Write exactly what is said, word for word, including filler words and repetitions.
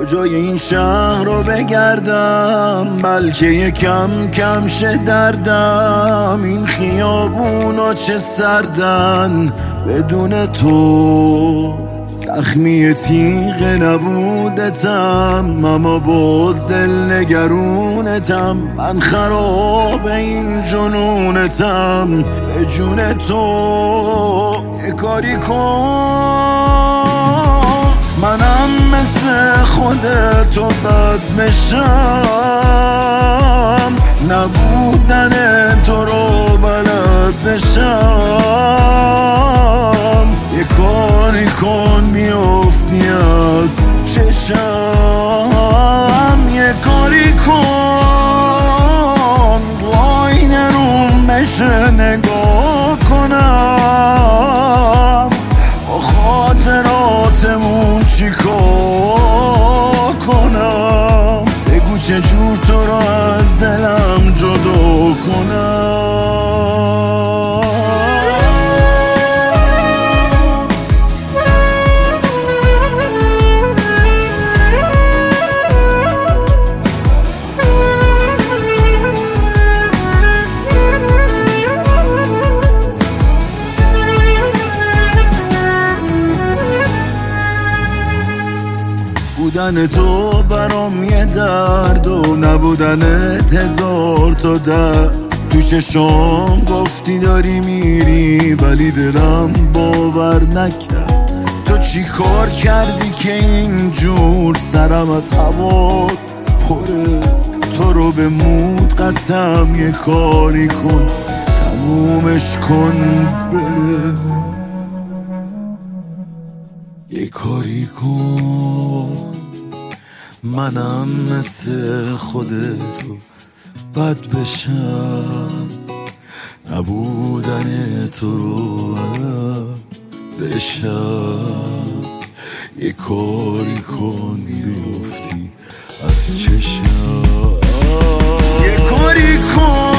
کجای این شهر رو بگردم، بلکه یکم کم شه دردم. این خیابونا چه سردن بدون تو، زخمی تیغ نبودتم اما باز دل نگرونتم. من خراب این جنونتم، به جون تو یه کاری کن. منم مثل خودتو بد بشم، نبودن تو رو بلد بشم. یه کاری کن بیافتی از چشم، یه کاری کن وای نروم بشه نگاه کنم. با خاطراتمون چی کار کنم، بگو چجور تو رو از دلم جدا کنم. بودن تو برام یه درد و نبودنت هزار تا درد. تو چشام گفتی داری میری ولی دلم باور نکرد. تو چی کار کردی که اینجور سرم از هوا پره؟ تو رو به مود قسم یه کاری کن تمومش کن بره. یه کاری کن منم مثل خودتو بد بشم، نبودن تو رو بشم. یه کاری کن بیفتی از چشم، یه کاری کن